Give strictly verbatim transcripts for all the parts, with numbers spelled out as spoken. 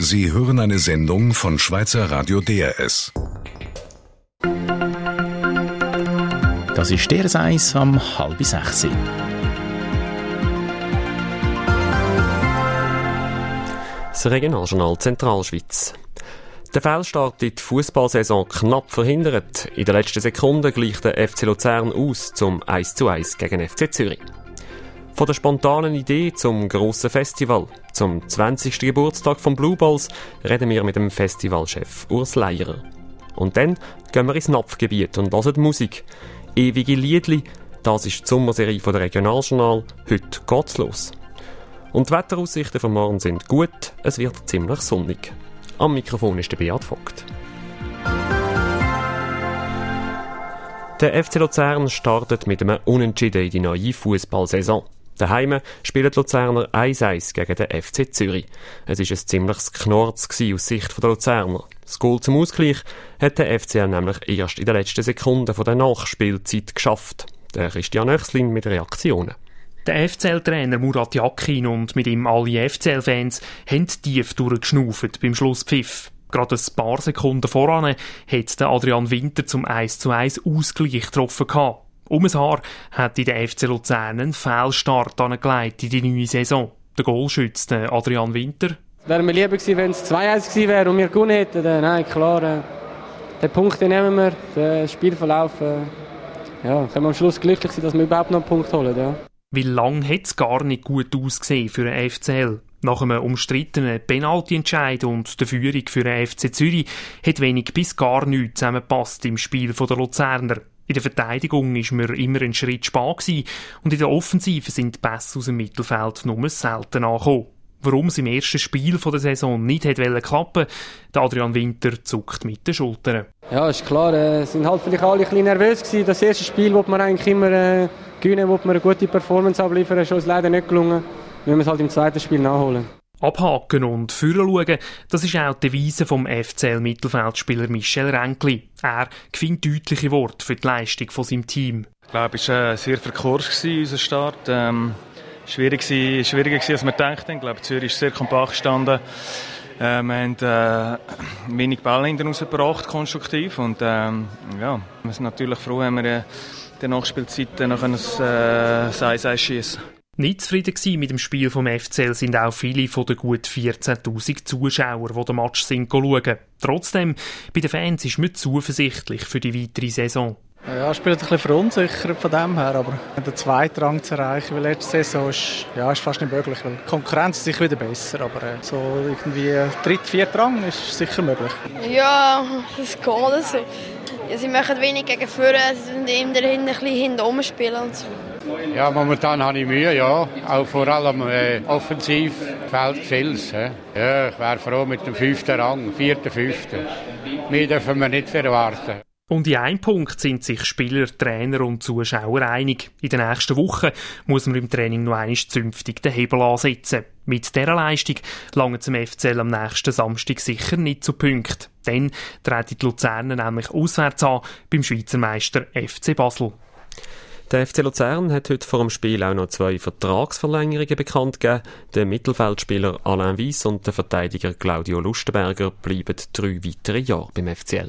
Sie hören eine Sendung von Schweizer Radio D R S. Das ist D R S eins am halb sechs. Das Regionaljournal Zentralschweiz. Der Fehlstart in die Fußballsaison knapp verhindert. In der letzten Sekunde gleicht der F C Luzern aus zum eins zu eins gegen F C Zürich. Von der spontanen Idee zum grossen Festival, zum zwanzigsten Geburtstag von Blue Balls, reden wir mit dem Festivalchef Urs Leierer. Und dann gehen wir ins Napfgebiet und hören Musik. Ewige Liedli, das ist die Sommerserie von der Regionaljournal. Heute geht's los. Und die Wetteraussichten von morgen sind gut, es wird ziemlich sonnig. Am Mikrofon ist der Beat Vogt. Der F C Luzern startet mit einem Unentschieden in die neue Fußballsaison. Daheim spielen die Luzerner eins eins gegen den F C Zürich. Es war ein ziemliches Knorz aus Sicht der Luzerner. Das Goal zum Ausgleich hat der F C nämlich erst in den letzten Sekunden der Nachspielzeit geschafft. Der Christian Oechslin mit Reaktionen. Der F C L-Trainer Murat Yakin und mit ihm alle F C L-Fans haben tief durchgeschnauft beim Schlusspfiff. Gerade ein paar Sekunden voran hat der Adrian Winter zum eins zu eins Ausgleich getroffen gehabt. Um ein Haar hat der F C Luzern einen Fehlstart angelegt in die neue Saison. Der Goalschütze Adrian Winter. Es wäre mir lieber gewesen, wenn es zwei eins gewesen wäre und wir gewonnen hätten. Nein, klar, äh, den Punkt den nehmen wir, den Spielverlauf. Äh, ja, können wir am Schluss glücklich sein, dass wir überhaupt noch einen Punkt holen. Ja. Wie lange hat es gar nicht gut ausgesehen für den F C L? Nach einem umstrittenen Penalty-Entscheid und der Führung für den F C Zürich hat wenig bis gar nichts zusammengepasst im Spiel der Luzerner. In der Verteidigung war mir immer ein Schritt spät gewesen und in der Offensive sind die Pässe aus dem Mittelfeld nur selten angekommen. Warum es im ersten Spiel der Saison nicht klappen wollte, der Adrian Winter zuckt mit den Schultern. Ja, ist klar, es äh, sind halt vielleicht alle ein bisschen nervös gewesen. Das erste Spiel, wo man eigentlich immer äh, gewinnen, wo man eine gute Performance abliefern, ist uns leider nicht gelungen. Wir müssen es halt im zweiten Spiel nachholen. Abhaken und führen schauen, das ist auch die Devise vom F C L-Mittelfeldspieler Michel Ränkli. Er gewinnt deutliche Worte für die Leistung von seinem Team. Ich glaube, es war äh, sehr verkürzt, unser Start. Ähm, schwierig war, schwieriger gewesen, als wir dachten. Ich glaube, Zürich ist sehr kompakt gestanden. Äh, wir haben äh, wenig Bälle hinten rausgebracht, konstruktiv. Und ähm, ja, wir sind natürlich froh, wenn wir in der Nachspielzeit noch ein eins eins schiessen. Nicht zufrieden gewesen mit dem Spiel vom F C L sind auch viele von den gut vierzehntausend Zuschauern, die den Match sind schauen. Trotzdem, bei den Fans ist man zuversichtlich für die weitere Saison. Ja, ich bin ein bisschen verunsichert von dem her, aber den zweiten Rang zu erreichen wie letzte Saison ist, ja, ist fast nicht möglich, weil die Konkurrenz ist sicher wieder besser, aber äh, so irgendwie dritter, vierter Rang ist sicher möglich. Ja, das geht so. Ja, sie machen wenig gegen vorne, sie sind immer ein bisschen hinten spielen und so. Ja, momentan habe ich Mühe, ja. Auch vor allem äh, offensiv fehlt vieles. He. Ja, ich wäre froh mit dem fünften Rang, vierten, fünften. Mehr dürfen wir nicht erwarten. Und in einem Punkt sind sich Spieler, Trainer und Zuschauer einig. In den nächsten Wochen muss man im Training noch einmal zünftig den Hebel ansetzen. Mit dieser Leistung langt zum F C L am nächsten Samstag sicher nicht zu Punkten. Dann treten die Luzerner nämlich auswärts an beim Schweizer Meister F C Basel. Der F C Luzern hat heute vor dem Spiel auch noch zwei Vertragsverlängerungen bekannt gegeben. Der Mittelfeldspieler Alain Weiss und der Verteidiger Claudio Lustenberger bleiben drei weitere Jahre beim F C L.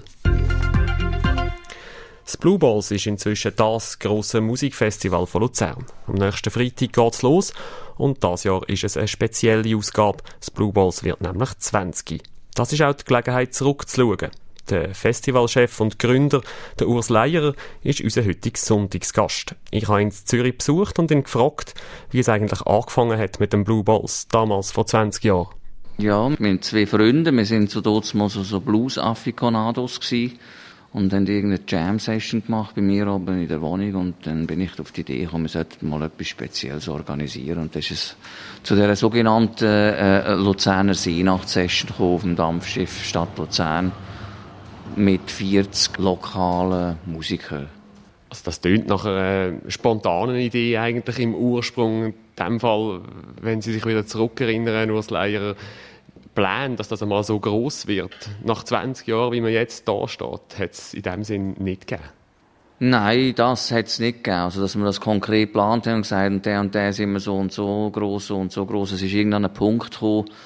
Das Blue Balls ist inzwischen das grosse Musikfestival von Luzern. Am nächsten Freitag geht's los und dieses Jahr ist es eine spezielle Ausgabe. Das Blue Balls wird nämlich zwanzig. Das ist auch die Gelegenheit, zurückzuschauen. Der Festivalchef und Gründer, der Urs Leierer, ist unser heutiger Sonntagsgast. Ich habe ihn in Zürich besucht und ihn gefragt, wie es eigentlich angefangen hat mit den Blue Balls, damals vor zwanzig Jahren. Ja, wir haben zwei Freunde, wir sind so dort mal so, so Blues-Afficionados gewesen und haben irgendeine Jam-Session gemacht bei mir oben in der Wohnung und dann bin ich auf die Idee gekommen, wir sollten mal etwas Spezielles organisieren und das ist zu dieser sogenannten äh, Luzerner Seenacht-Session gekommen auf dem Dampfschiff Stadt Luzern mit vierzig lokalen Musikern. Also das klingt nach einer spontanen Idee eigentlich im Ursprung. In dem Fall, wenn Sie sich wieder zurückerinnern, Urs Leierer, Plan, dass das einmal so gross wird. Nach zwanzig Jahren, wie man jetzt da steht, hat es in dem Sinn nicht gegeben. Nein, das hat es nicht gegeben. Also, dass wir das konkret geplant haben und gesagt haben, der und der sind wir so und so gross, so und so gross. Es ist irgendwann ein Punkt gekommen,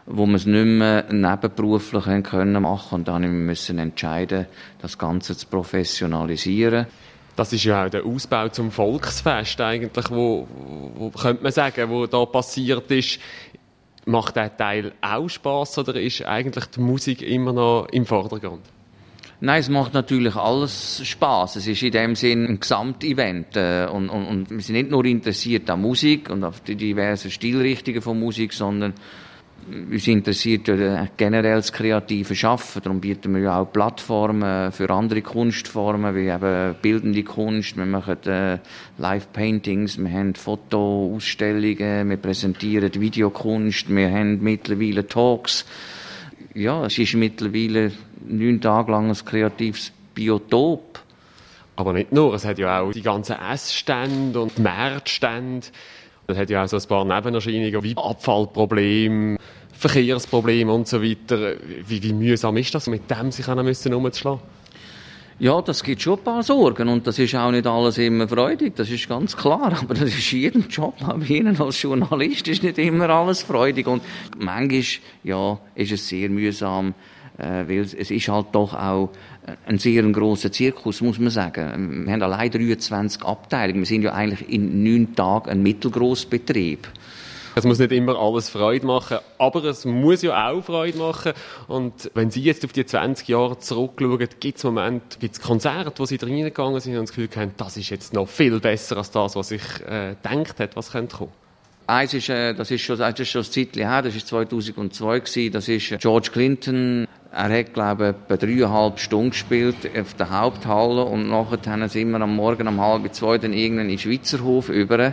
wo wir es nicht mehr nebenberuflich machen können. Und dann mussten wir entscheiden, das Ganze zu professionalisieren. Das ist ja auch der Ausbau zum Volksfest eigentlich, wo, wo könnte man sagen, wo da passiert ist. Macht der Teil auch Spass oder ist eigentlich die Musik immer noch im Vordergrund? Nein, es macht natürlich alles Spass. Es ist in dem Sinn ein Gesamtevent. Äh, und, und, und wir sind nicht nur interessiert an Musik und auf die diversen Stilrichtungen von Musik, sondern wir sind interessiert an generell das kreative Schaffen. Darum bieten wir ja auch Plattformen für andere Kunstformen, wie eben bildende Kunst. Wir machen äh, Live-Paintings, wir haben Fotoausstellungen, wir präsentieren Videokunst, wir haben mittlerweile Talks. Ja, es ist mittlerweile neun Tage lang ein kreatives Biotop. Aber nicht nur, es hat ja auch die ganzen Essstände und die Märzstände. Es hat ja auch so ein paar Nebenerscheinungen wie Abfallprobleme, Verkehrsprobleme und so weiter. Wie, wie mühsam ist das, mit dem sich herumzuschlagen? Ja, das gibt schon ein paar Sorgen und das ist auch nicht alles immer freudig, das ist ganz klar. Aber das ist in jedem Job, auch bei Ihnen als Journalist, ist nicht immer alles freudig. Und manchmal, ja, ist es sehr mühsam, äh, weil es ist halt doch auch ein sehr grosser Zirkus, muss man sagen. Wir haben allein dreiundzwanzig Abteilungen. Wir sind ja eigentlich in neun Tagen ein mittelgrosser Betrieb. Es muss nicht immer alles Freude machen, aber es muss ja auch Freude machen. Und wenn Sie jetzt auf die zwanzig Jahre zurückschauen, gibt es Momente, gibt es Konzerte, wo Sie drin gegangen sind und das Gefühl haben, das ist jetzt noch viel besser als das, was ich äh, gedacht habe, was könnte kommen. Eins ist, äh, das ist schon, das ist schon ein Zeitchen her, das war zweitausendzwei gewesen, das ist äh, George Clinton. Er hat, glaube ich, etwa dreieinhalb Stunden gespielt auf der Haupthalle und nachher sind wir am Morgen um halb zwei dann irgendwann in den Schweizerhof über.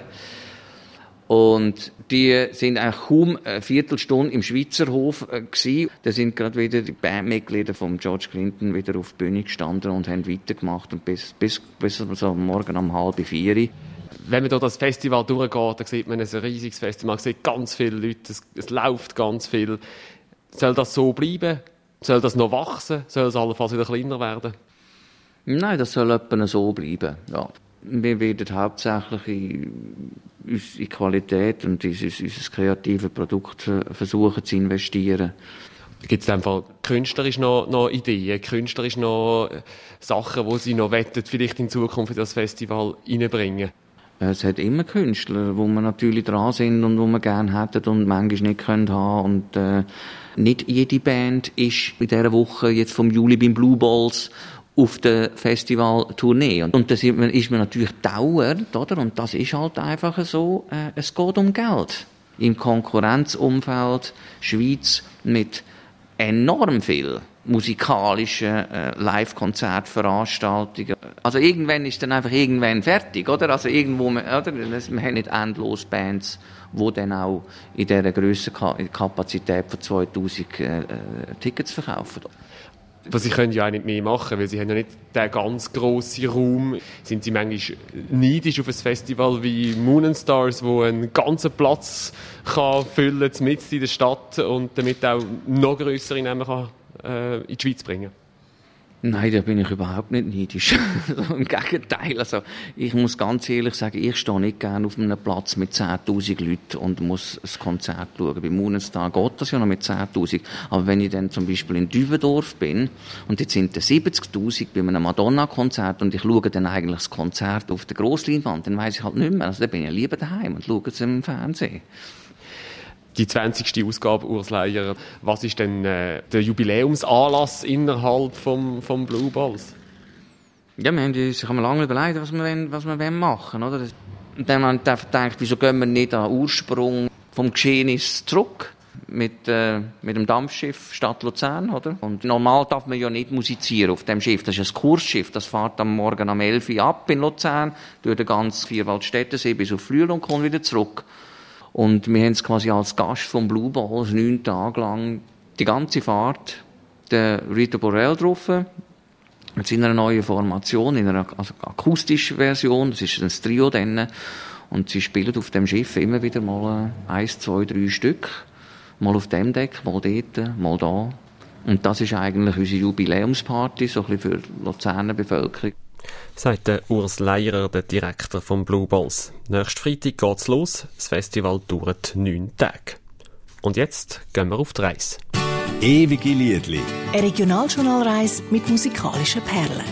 Und die sind eigentlich kaum eine Viertelstunde im Schweizerhof äh, gewesen. Da sind gerade wieder die Bandmitglieder von George Clinton wieder auf die Bühne gestanden und haben weitergemacht und bis, bis, bis so am Morgen um halb vier. Wenn man durch das Festival durchgeht, dann sieht man ein riesiges Festival, man sieht ganz viele Leute, es, es läuft ganz viel. Soll das so bleiben? Soll das noch wachsen? Soll es allenfalls wieder kleiner werden? Nein, das soll etwa so bleiben, ja. Wir werden hauptsächlich in unsere Qualität und in unser kreatives Produkt versuchen zu investieren. Gibt es in dem Fall künstlerisch noch, noch Ideen, künstlerisch noch Sachen, die Sie noch wettet, vielleicht in Zukunft in das Festival reinbringen? Es hat immer Künstler, wo wir natürlich dran sind und wo wir gerne hätten und manchmal nicht können haben. Und äh, nicht jede Band ist in dieser Woche jetzt vom Juli beim Blue Balls auf der Festivaltournee. Und, und das ist man, ist man natürlich dauernd, oder? Und das ist halt einfach so, äh, es geht um Geld. Im Konkurrenzumfeld Schweiz mit enorm viel musikalischen äh, Live-Konzertveranstaltungen. Also irgendwann ist dann einfach irgendwann fertig, oder? Also irgendwo, oder? Wir haben nicht endlos Bands, die dann auch in dieser Grössenkapazität von zweitausend äh, Tickets verkaufen. Aber Sie können ja auch nicht mehr machen, weil Sie haben ja nicht den ganz grossen Raum. Sind Sie manchmal neidisch auf ein Festival wie Moon and Stars, wo einen ganzen Platz kann füllen kann, mitten in der Stadt und damit auch noch grössere Namen kann, äh, in die Schweiz bringen? Nein, da bin ich überhaupt nicht neidisch. Im Gegenteil. Also, ich muss ganz ehrlich sagen, ich stehe nicht gerne auf einem Platz mit zehntausend Leuten und muss ein Konzert schauen. Bei Monenstar geht das ja noch mit zehntausend. Aber wenn ich dann zum Beispiel in Dübendorf bin und jetzt sind es siebzigtausend bei einem Madonna-Konzert und ich schaue dann eigentlich das Konzert auf der Grossleinwand, dann weiss ich halt nicht mehr. Also, dann bin ich lieber daheim und schaue es im Fernsehen. Die zwanzigste Ausgabe, Urs Laier. Was ist denn äh, der Jubiläumsanlass innerhalb vom, vom Blue Balls? Ja, wir haben uns lange überlegt, was wir, wollen, was wir machen wollen. Und dann haben wir gedacht, wieso gehen wir nicht an den Ursprung vom Geschehnis zurück? Mit, äh, mit dem Dampfschiff Stadt Luzern, oder? Und normal darf man ja nicht musizieren auf dem Schiff. Das ist ein Kursschiff. Das fährt am Morgen um elf Uhr ab in Luzern, durch den ganzen Vierwaldstättensee bis auf Flüel und kommt wieder zurück. Und wir haben es quasi als Gast vom Blue Balls neun Tage lang die ganze Fahrt der Rita Borel getroffen. Jetzt in einer neuen Formation, in einer also akustischen Version. Das ist ein Trio dann. Und sie spielen auf dem Schiff immer wieder mal eins, zwei, drei Stück. Mal auf dem Deck, mal dort, mal da. Und das ist eigentlich unsere Jubiläumsparty, so ein bisschen für die Luzerner Bevölkerung. Sagt der Urs Laier, der Direktor vom Blue Balls. Nächsten Freitag geht's los. Das Festival dauert neun Tage. Und jetzt gehen wir auf die Reise. Ewige Liedli. Eine Regionaljournalreise mit musikalischen Perlen.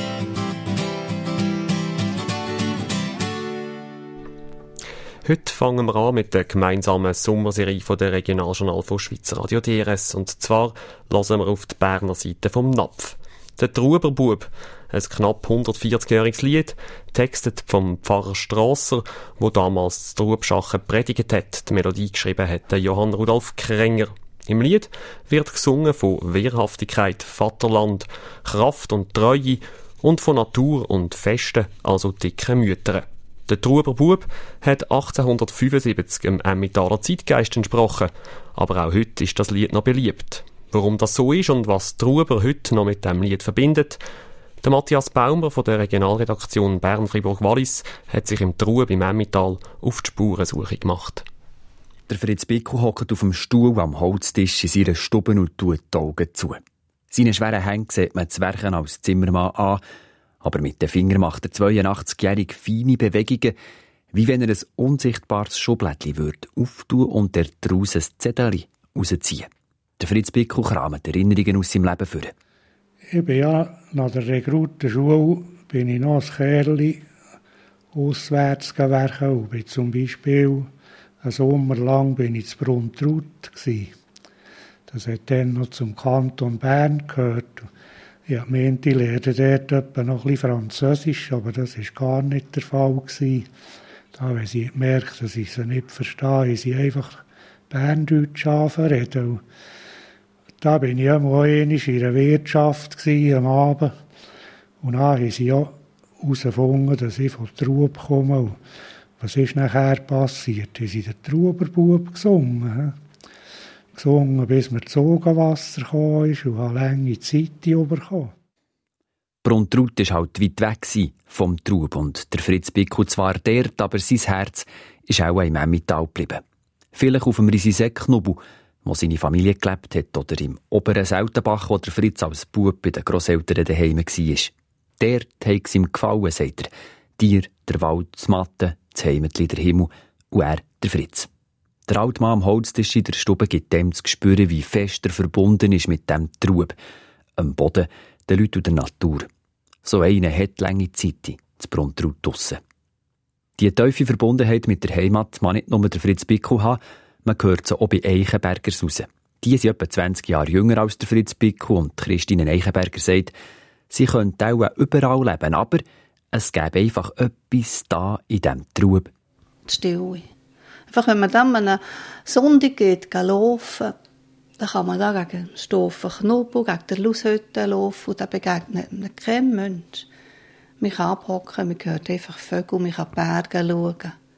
Heute fangen wir an mit der gemeinsamen Sommerserie von der Regionaljournal von Schweizer Radio D R S. Und zwar hören wir auf die Berner Seite vom Napf. Der Truberbub, ein knapp hundertvierzigjähriges Lied, textet vom Pfarrer Strasser, wo damals das Trubschachen predigt hat. Die Melodie geschrieben hat der Johann Rudolf Krenger. Im Lied wird gesungen von Wehrhaftigkeit, Vaterland, Kraft und Treue und von Natur und Festen, also dicken Müttern. Der Truberbub hat achtzehnhundertfünfundsiebzig im Emmentaler Zeitgeist entsprochen, aber auch heute ist das Lied noch beliebt. Warum das so ist und was Truber heute noch mit dem Lied verbindet, der Matthias Baumer von der Regionalredaktion Bern-Fribourg-Wallis hat sich im Trub im Emmental auf die Spurensuche gemacht. Der Fritz Bickel hockt auf dem Stuhl am Holztisch in seiner Stube und tut die Augen zu. Seine schweren Hände sieht man das Werken als Zimmermann an, aber mit den Fingern macht der zweiundachtzig-jährige feine Bewegungen, wie wenn er ein unsichtbares Schublädchen würde auftun und daraus ein Zettel rausziehen. Der Fritz Bickel kramt Erinnerungen aus seinem Leben führen. Ich bin ja nach der Rekrutenschule bin ich noch ein Kerl auswärts gewerkt und bin zum Beispiel einen Sommer lang bin ich in Bruntrut gsi. Das hat dann noch zum Kanton Bern gehört. Ich meinte, ich lerne dort etwa noch ein bisschen Französisch, aber das war gar nicht der Fall gewesen. Da, wenn sie merkt, dass ich sie nicht verstehe, haben sie einfach Berndeutsch anreden. Da bin ich einmal in der Wirtschaft am Abend. Und dann haben sie ja herausgefunden, dass ich von Trub komme. Und was ist nachher passiert? Haben sie den Truberbub gesungen. Gesungen, bis mir das Augenwasser kam ist und habe lange Zeit bekommen. Bruntrut war halt weit weg vom Trub und der Fritz Bickel zwar dort, aber sein Herz ist auch im Emmental geblieben. Vielleicht auf dem Risiseck-Knubbel, wo seine Familie gelebt hat, oder im oberen Seltenbach, wo der Fritz als Bub bei den Grosseltern daheim war. Dort hat es ihm gefallen, sagt er. Dir, der Wald, das Matten, das Heimatli, der Himmel und er, der Fritz. Der alte Mann am Holztisch in der Stube gibt dem zu spüren, wie fest er verbunden ist mit dem Trub, am Boden, den Leuten und der Natur. So einer hat lange Zeit, das Bruntrut draussen. Die tiefe Verbundenheit mit der Heimat mag nicht nur der Fritz Bickel haben, man hört sie auch bei Eichenbergers raus. Die sind etwa zwanzig Jahre jünger als der Fritz Bickel und Christine Eichenberger sagt, sie könnten auch überall leben, aber es gäbe einfach etwas da in diesem Trub. Die Stille. Einfach, wenn man dann an einem Sonntag geht, laufen, dann kann man da gegen den Stoffen Knubbel, gegen die Laushütte laufen und dann begegnet man kein Mensch. Man kann abhocken, man hört einfach Vögel, man kann die Berge schauen.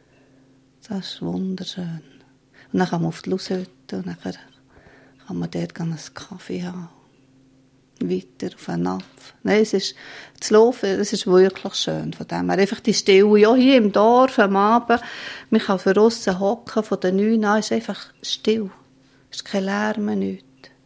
Das ist wunderschön. Und dann kann man auf die Laushütte und dann kann man dort einen Kaffee haben. Weiter auf einen Napf. Nein, es ist, das Laufen, es ist wirklich schön von dem her. Einfach die Stille, ja, hier im Dorf am Abend, man kann von aussen hocken, von den neun an, ist einfach still. Es ist kein Lärm, nichts.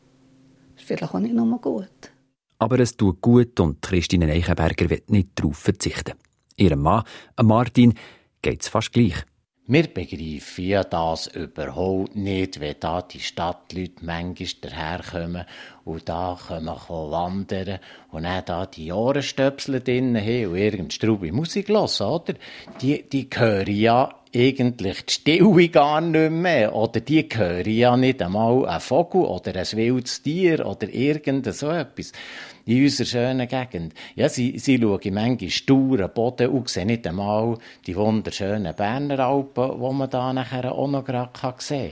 Ist vielleicht auch nicht nur gut. Aber es tut gut und Christine Eichenberger will nicht darauf verzichten. Ihrem Mann, Martin, geht es fast gleich. Wir begreifen ja das überhaupt nicht, wenn da die Stadtleute manchmal daherkommen und da können wandern und dann da die Ohrenstöpsel drin haben und irgendeine Straube Musik hören, oder? Die, die hören ja eigentlich die Stille gar nicht mehr, oder die hören ja nicht einmal einen Vogel oder ein wildes Tier oder irgend so etwas. In unserer schönen Gegend. Ja, sie, sie schauen manchmal sturen Boden und sehen nicht einmal die wunderschönen Berner Alpen, die man da nachher auch noch gerade sehen kann.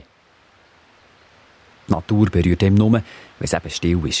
Die Natur berührt ihm nur, wenn es eben still ist.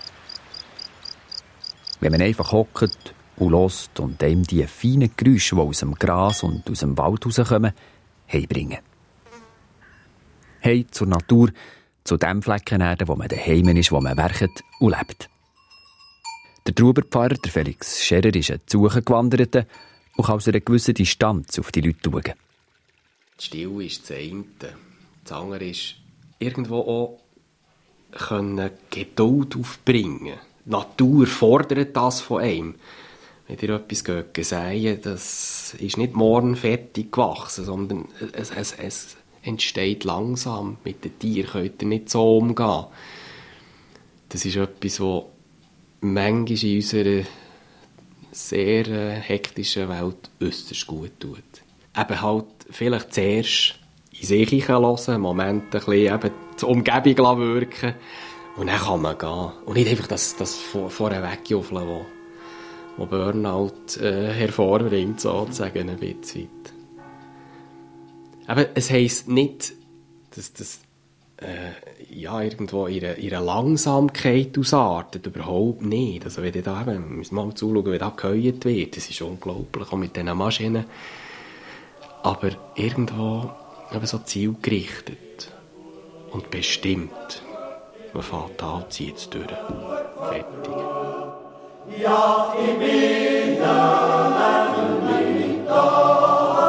Wenn man einfach hockt und hört und ihm die feinen Geräusche, die aus dem Gras und aus dem Wald rauskommen, heimbringen. Heim zur Natur, zu dem Flecken Erde, wo man daheim ist, wo man werkt und lebt. Der Truberpfarrer, der Felix Scherer, ist ein Zugewanderte und kann aus einer gewissen Distanz auf die Leute schauen. Die Stille ist das eine. Das andere ist, irgendwo auch können Geduld aufbringen. Die Natur fordert das von einem. Wenn ihr etwas säen, das ist nicht morgen fertig gewachsen, sondern es, es, es entsteht langsam. Mit den Tieren könnt ihr nicht so umgehen. Das ist etwas, was manchmal in unserer sehr äh, hektischen Welt äußerst gut tut. Eben halt vielleicht zuerst in sich hören, einen Moment ein bisschen eben die Umgebung wirken und dann kann man gehen. Und nicht einfach das, das vor, vorher wegjuffeln, wo, wo Burnout äh, hervorbringt, sozusagen, ein bisschen weit. Aber es heisst nicht, dass das äh, ja, irgendwo ihre, ihre Langsamkeit ausartet. Überhaupt nicht. Also wenn da eben, wir müssen mal zuschauen, wie da geheult wird. Das ist unglaublich, auch mit diesen Maschinen. Aber irgendwo eben so zielgerichtet und bestimmt. Man fährt an und zieht es durch. Fertig. Ja, ich bin ein da.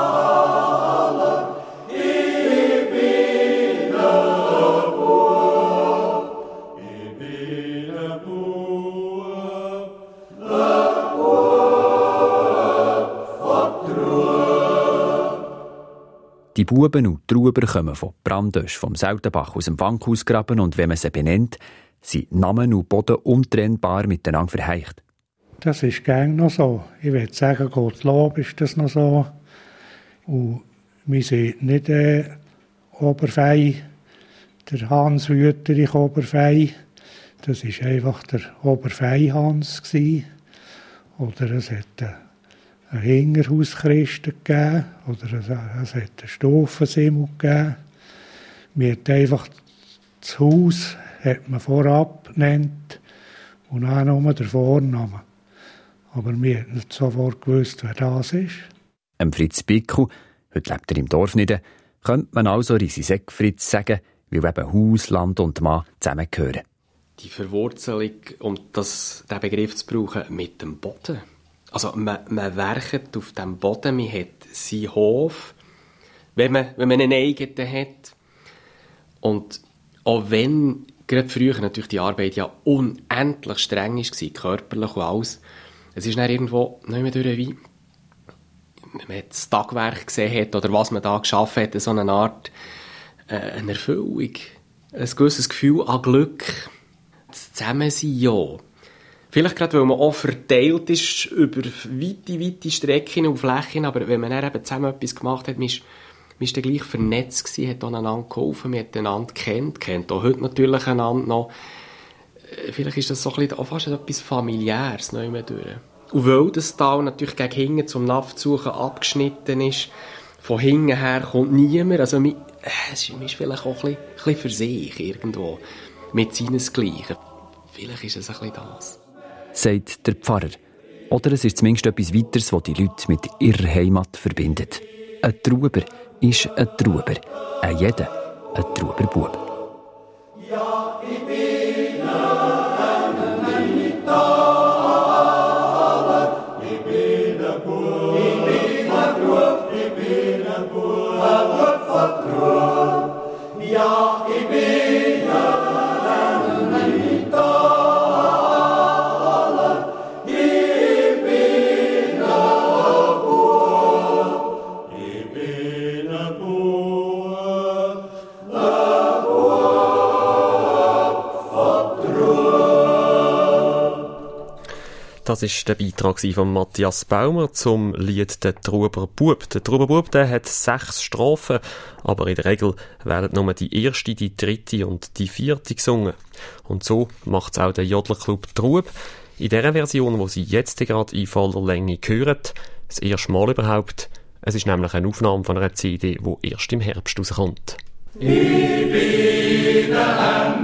Die Buben und Trauber kommen von Brandösch, vom Seltenbach aus dem Bankhausgraben und wenn man sie benennt, sind Namen und Boden untrennbar miteinander verheiratet. Das ist gern noch so. Ich würde sagen, Gottlob ist das noch so. Und wir sind nicht äh, Oberfei, der Hans Wüterich Oberfei. Das war einfach der Oberfei Hans. Oder es hat äh, einen Hingerhauschristen gegeben oder es hat einen Stufensimmel gegeben. Man hat einfach das Haus hat man vorab genannt und dann nur den Vornamen. Aber wir haben nicht sofort gewusst, wer das ist. Am Fritz Bickel, heute lebt er im Dorf nicht, könnte man also Risiseck Fritz sagen, weil eben Haus, Land und Mann zusammengehören. Die Verwurzelung, um das, diesen Begriff zu brauchen, mit dem Boden. Also man, man werket auf dem Boden, man hat seinen Hof, wenn man, wenn man einen eigenen hat. Und auch wenn gerade früher natürlich die Arbeit ja unendlich streng war, körperlich und alles, es ist dann irgendwo nicht mehr durch, wie wenn man das Tagwerk gesehen hat oder was man da geschaffen hat, so eine Art äh, eine Erfüllung, ein gewisses Gefühl an Glück, das Zusammensein, ja. Vielleicht gerade, weil man auch verteilt ist über weite, weite Strecken und Flächen, aber wenn man dann eben zusammen etwas gemacht hat, man ist, man ist dann gleich vernetzt gewesen, hat einander geholfen, man hat einander kennt, kennt auch heute natürlich einander noch. Vielleicht ist das so ein bisschen, auch fast etwas Familiäres noch immer durch. Und weil das Tal natürlich gegen hinten zum Naftsuchen abgeschnitten ist, von hinten her kommt niemand, also man, es ist, man ist vielleicht auch ein bisschen, ein bisschen für sich irgendwo, mit seinesgleichen. Vielleicht ist es ein bisschen das. Sagt der Pfarrer. Oder es ist zumindest etwas weiteres, was die Leute mit ihrer Heimat verbindet. Ein Trauber ist ein Trauber. Ein jeder ein Trauberbub. Ja, ich bin ein Italer. Ich bin ein Bub. Ich bin ein Bub. Ich bin ein Bub. Ein Bub von Trub. Ja, ich bin ein Italer. Das war der Beitrag von Matthias Baumer zum Lied «Der Trauberbub». Der Trauberbub der hat sechs Strophen, aber in der Regel werden nur die erste, die dritte und die vierte gesungen. Und so macht es auch der Jodlerclub Trub. In der Version, die Sie jetzt gerade in voller Länge hören, das erste Mal überhaupt. Es ist nämlich eine Aufnahme von einer C D, die erst im Herbst rauskommt. Ich bin ein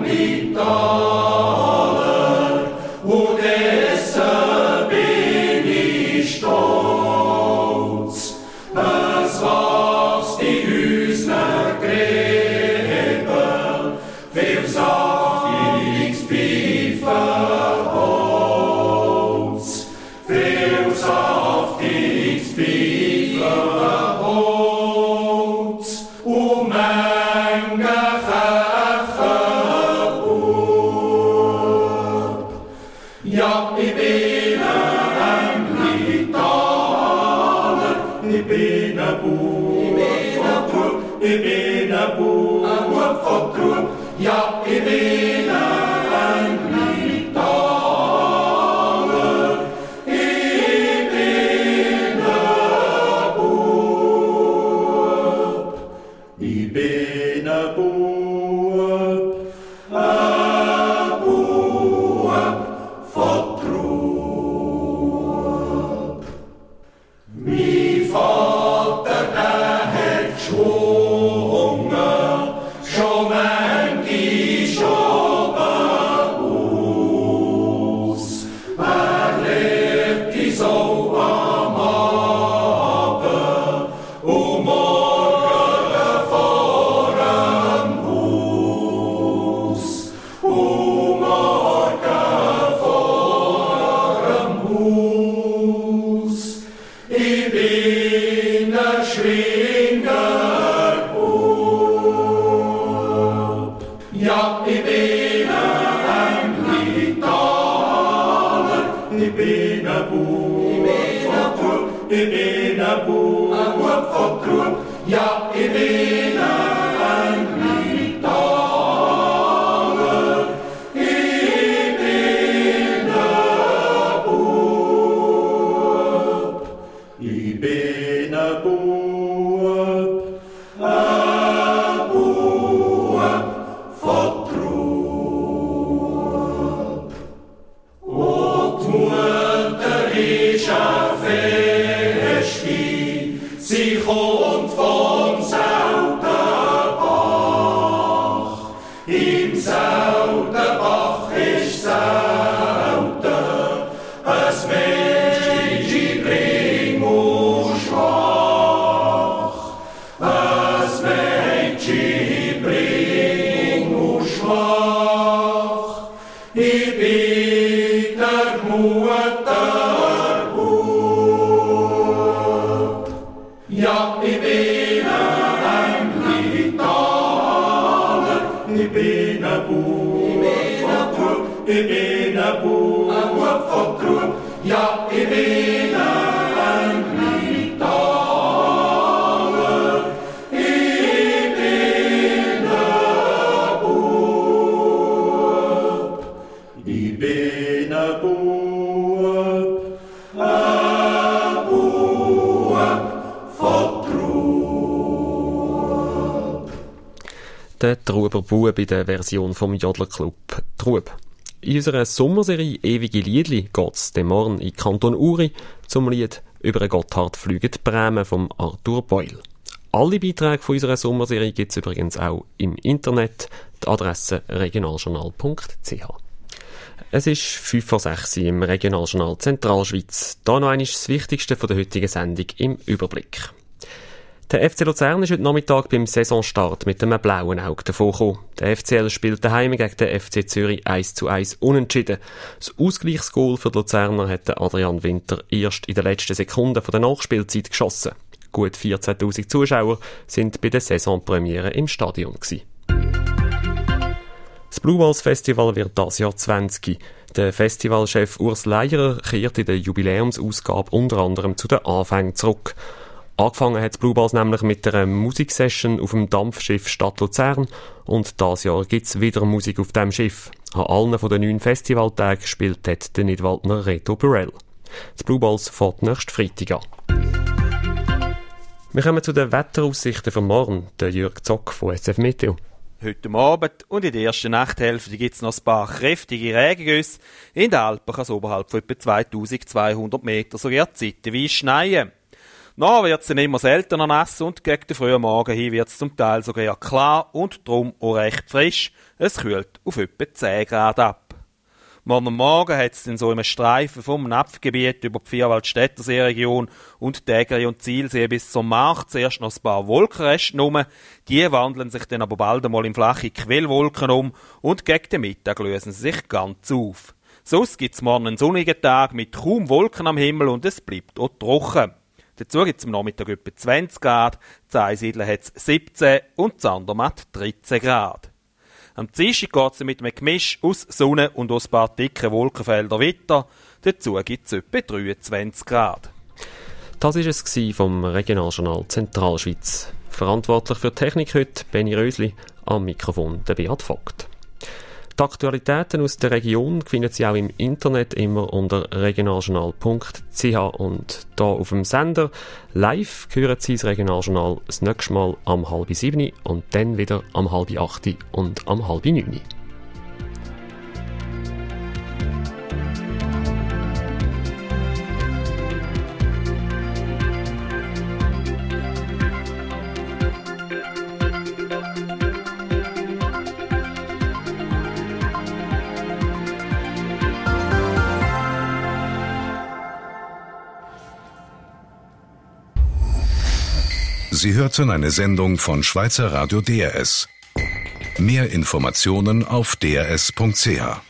Italer und deshalb bin ich stolz. Es wächst in unseren Gräben viel saftiges Pfeifenholz, viel saftiges Pfeifenholz und Menge Ja, ich bin ein Italer, ich bin ein Bub, ich bin ein bin ein Britaner, ich bin ein Bub. Ich bin ein Bub, ein Bub von Trub. Mein Vater, der hat geschwungen, schon manchmal oben aus. Er lebte so am Abend und morgen vor dem Haus. Und morgen vor dem Haus. Ich bin ein Schwingerbub. Ja, ich bin ein Britaner. Ich bin ein Bub von Trub. Ich bin ein Bub von Trub. Ja, ich bin ein Britaner. Ich bin ein Bub. Ich bin ein Bub, ein Bub von Trub. Und die Mutter ist ein Festi, sie kommt vom Sautenbach. Im Sautenbach ist selten ein Mädchen bring und schwach. Ein Mädchen bring und schwach. Ich bin der Mutterbub. Ja, ich bin ein Britaner. Ich bin ein Bub von Trub. Ich bin ein Bub von Trub. Ja, ich bin ein Britaner. Ich bin ein Bub. Ich bin ein Bub, ein Bub von Trub. Der Truber Bub in der Version vom Jodlerclub Trub. In unserer Sommerserie «Ewige Liedli» geht es morgen in Kanton Uri zum Lied «Über den Gotthard fliegen die Bremen» von Arthur Beul. Alle Beiträge von unserer Sommerserie gibt es übrigens auch im Internet, die Adresse regionaljournal punkt c h. Es ist fünf vor sechs im Regionaljournal Zentralschweiz. Da noch einmal das Wichtigste von der heutigen Sendung im Überblick. Der F C Luzern ist heute Nachmittag beim Saisonstart mit einem blauen Auge davongekommen. Der F C L spielt daheim gegen den F C Zürich eins zu eins unentschieden. Das Ausgleichsgoal für die Luzerner hat Adrian Winter erst in der letzten Sekunde von der Nachspielzeit geschossen. Gut vierzehntausend Zuschauer sind bei der Saisonpremiere im Stadion gewesen. Das Blue Balls Festival wird dieses Jahr zwanzig. Der Festivalchef Urs Leirer kehrt in der Jubiläumsausgabe unter anderem zu den Anfängen zurück. Angefangen hat das Blue Balls nämlich mit einer Musiksession auf dem Dampfschiff Stadt Luzern und dieses Jahr gibt es wieder Musik auf dem Schiff. An allen von den neun Festivaltagen spielt dort der Nidwaldner Reto Burrell. Das Blue Balls fährt nächsten Freitag an. Wir kommen zu den Wetteraussichten von morgen. Der Jürg Zock von S F Meteo. Heute Abend und in der ersten Nachthälfte gibt es noch ein paar kräftige Regengüsse. In den Alpen kann es oberhalb von etwa zweitausendzweihundert Meter sogar zeitweise schneien. Noch wird es dann immer seltener nass und gegen den frühen Morgen hin wird es zum Teil sogar klar und darum auch recht frisch. Es kühlt auf etwa zehn Grad ab. Morgen Morgen hat es dann so im Streifen vom Napfgebiet über die Vierwaldstätterseeregion und Tägeri und Zielsee bis zum Markt zuerst noch ein paar Wolkenreste rum. Die wandeln sich dann aber bald einmal in flache Quellwolken um und gegen den Mittag lösen sie sich ganz auf. Sonst gibt es morgen einen sonnigen Tag mit kaum Wolken am Himmel und es bleibt auch trocken. Dazu gibt es am Nachmittag etwa zwanzig Grad, in Einsiedeln hat es siebzehn und in Andermatt dreizehn Grad. Am Dienstag geht es mit einem Gemisch aus Sonne und aus ein paar dicken Wolkenfeldern weiter. Dazu gibt es etwa dreiundzwanzig Grad. Das war es vom Regionaljournal Zentralschweiz. Verantwortlich für die Technik heute Benny Rösli, am Mikrofon der Beat Vogt. Die Aktualitäten aus der Region finden Sie auch im Internet immer unter regionaljournal punkt c h und hier auf dem Sender. Live hören Sie das Regionaljournal das nächste Mal am halb sieben und dann wieder am halb acht und am halb neun. Sie hörten eine Sendung von Schweizer Radio D R S. Mehr Informationen auf d r s punkt c h.